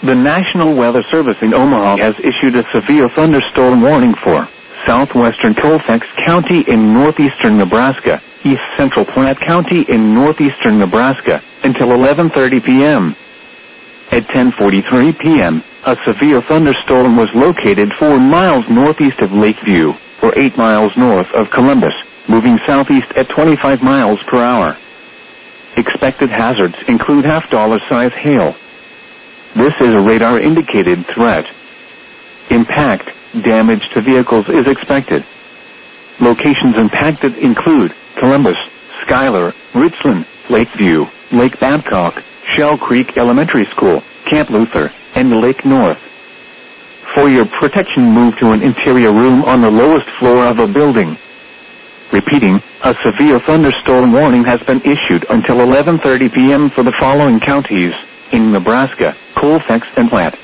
The National Weather Service in Omaha has issued a severe thunderstorm warning for southwestern Colfax County in northeastern Nebraska, east central Platte County in northeastern Nebraska, until 11:30 p.m. At 10:43 p.m., a severe thunderstorm was located 4 miles northeast of Lakeview, or 8 miles north of Columbus, moving southeast at 25 miles per hour. Expected hazards include half-dollar-size hail. This is a radar-indicated threat. Impact, damage to vehicles is expected. Locations impacted include Columbus, Schuyler, Richland, Lakeview, Lake Babcock, Shell Creek Elementary School, Camp Luther, and Lake North. For your protection, move to an interior room on the lowest floor of a building. Repeating, a severe thunderstorm warning has been issued until 11:30 p.m. for the following counties in Nebraska: Colfax and Platte.